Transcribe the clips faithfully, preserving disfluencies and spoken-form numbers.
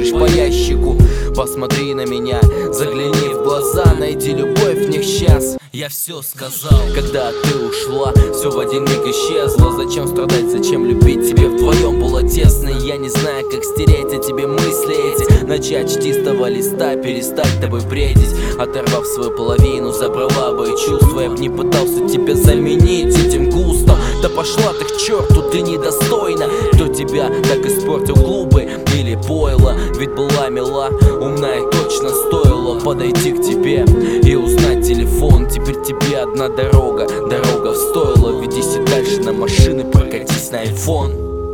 лишь по ящику. Посмотри на меня, загляни в глаза, найди любовь в них сейчас. Я все сказал. Когда ты ушла, все в один миг исчезло. Зачем страдать, зачем любить? Тебе вдвоем было тесно. Я не знаю, как стереть о тебе мысли эти. Начать с чистого листа, перестать тобой бредить. Оторвав свою половину, забрала бы и чувства. Я б не пытался тебя заменить этим густом. Да пошла ты к черту, ты недостойна. Кто тебя так испортил, клубы или пойло? Ведь была мила, умна и точно стоило подойти к тебе и узнать телефон. Теперь тебе одна дорога, дорога в стойло. Ведись и дальше на машины, прокатись на айфон.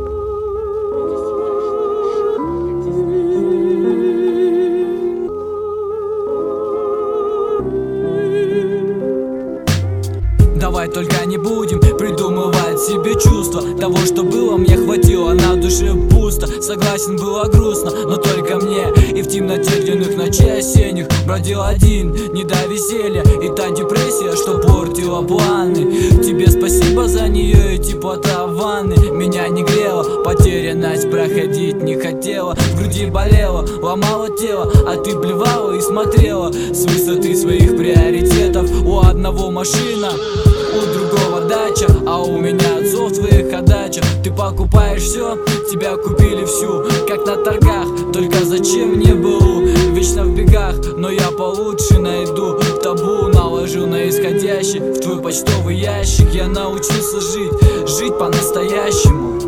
Давай только не будем придумывать себе чувства. Того, что было, мне хватило, на душе пусто. Согласен, было грустно, но только мне. И в темноте длинных ночей осенних бродил один, не до веселья. И та депрессия, что портила планы. Тебе спасибо за нее и теплота ванны. Меня не грела, потерянность проходить не хотела. В груди болела, ломала тело, а ты блевала и смотрела с высоты своих приоритетов. У одного машина, у другого дача, а у меня отцов твоих отдача. Ты покупаешь все, тебя купили всю, как на торгах. Только зачем мне БУ? Вечно в бегах, но я получше найду. Табу наложил на исходящий в твой почтовый ящик. Я научился жить, жить по-настоящему.